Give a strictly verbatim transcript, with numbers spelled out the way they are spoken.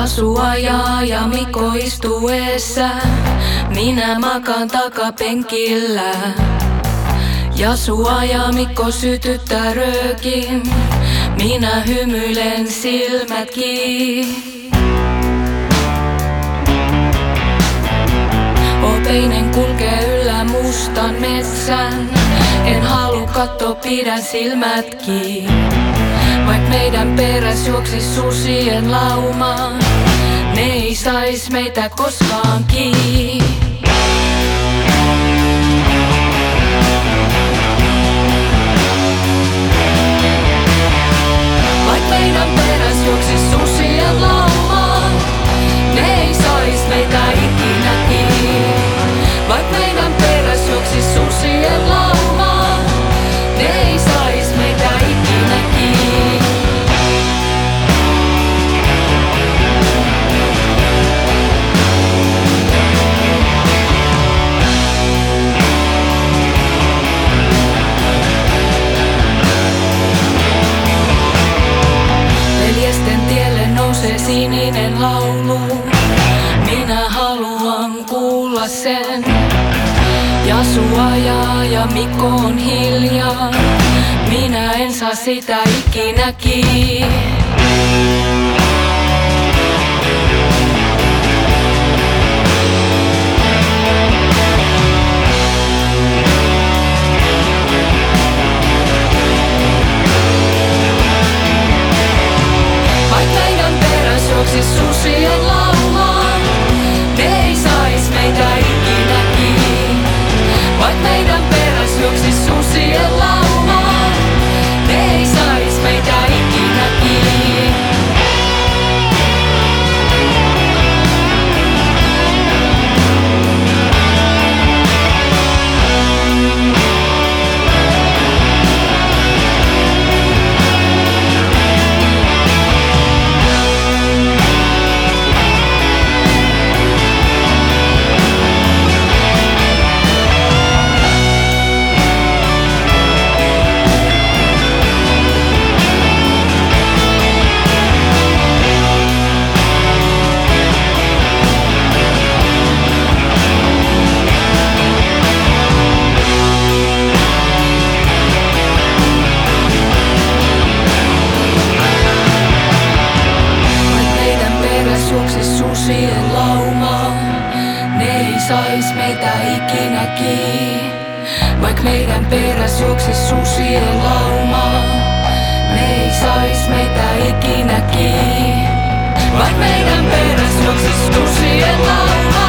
Jasu ajaa ja Mikko istuu eessä. Minä makaan takapenkillä. Jasu ajaa, Mikko sytyttää röökin. Minä hymyilen silmät kiinni. Opeinen kulkee yllä mustan metsän. En halua katsoa, pidän silmät kiinni. Vaik meidän peräs juoksis susien lauma, ne ei sais meitä koskaan kiinni. Vaik meidän peräs juoksis susien lauma, ne ei sais meitä ikinä kiinni. Vaik meidän peräs juoksis susien lauma, ne ei sais meitä ikinä kiinni. Veljesten tielle nousee sininen laulu. Minä haluan kuulla sen. Jasu ajaa ja Mikko on hiljaa. Minä en saa sitä ikinä kiinni. Vaik meidän peräs juoksis susien lauma, ne ei sais meitä ikinä kiinni. Vaik meidän peräs juoksis susien lauma, ne ei sais meitä ikinä kiinni. Susien lauma, ne ei sais meitä ikinä kiinni. Vaik meidän peräs juoksis susien lauma, ne ei sais meitä ikinä kiinni. Vaik meidän peräs juoksis susien lauma.